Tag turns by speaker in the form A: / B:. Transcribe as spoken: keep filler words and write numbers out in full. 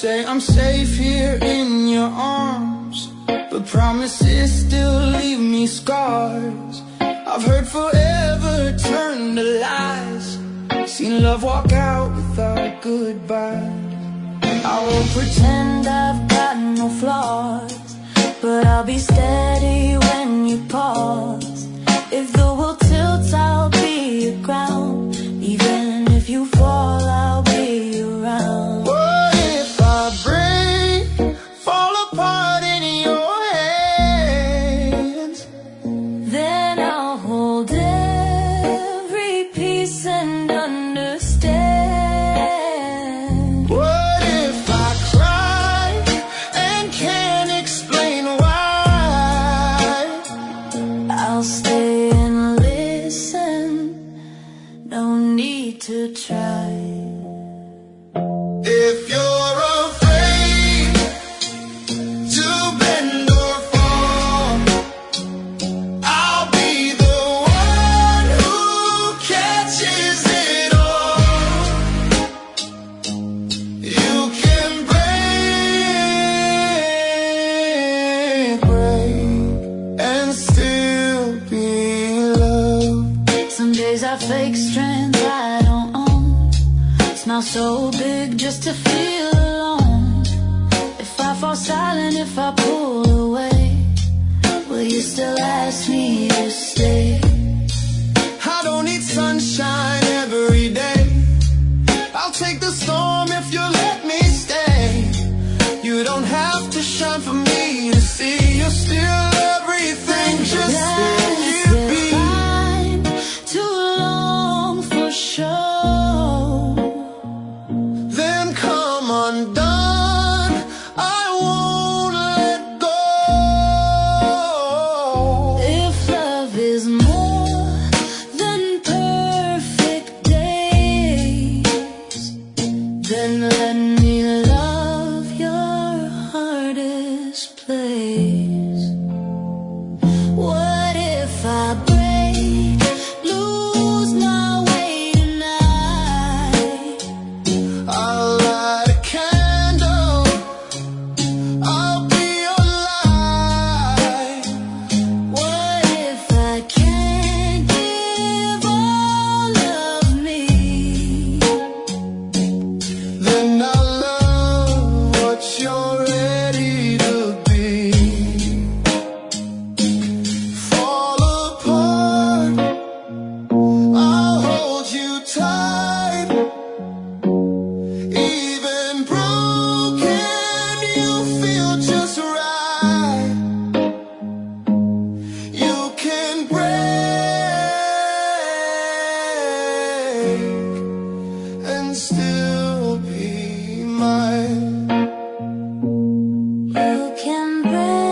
A: say I'm safe here in your arms, but promises still leave me scars. I've heard forever turn to lies, seen love walk out without goodbye. I won't pretend I've got no flaws, but I'll be steady when you pause. If the world tilts, I'll be your ground. Even if you fall, I'll be around. What if I break, fall apart in your hands? Then I'll hold every piece and understand. What if I cry and can't explain why? I'll stay and listen, no need to try. If you're afraid to bend or fall, I'll be the one who catches it all. You can break, break, and still be loved. Some days I fake strength I don't own, smile so big just to feel alone. If I fall silent, if I pull away, will you still ask me to stay? I don't need sunshine every day, I'll take the storm if you let me stay. You don't have to shine for me to see, you're still everything, just stay here, be fine. Too long for show, then come undone, I won't let go. If love is more than perfect days, then let me love your hardest place. What if I break, lose my way tonight? I'll light a candle, I'll be your light. What if I can't give all of me? Then I'll love what you're ready to be. Fall apart, I'll hold you tight. Even broken, you feel just right. You can break and still be mine. You can break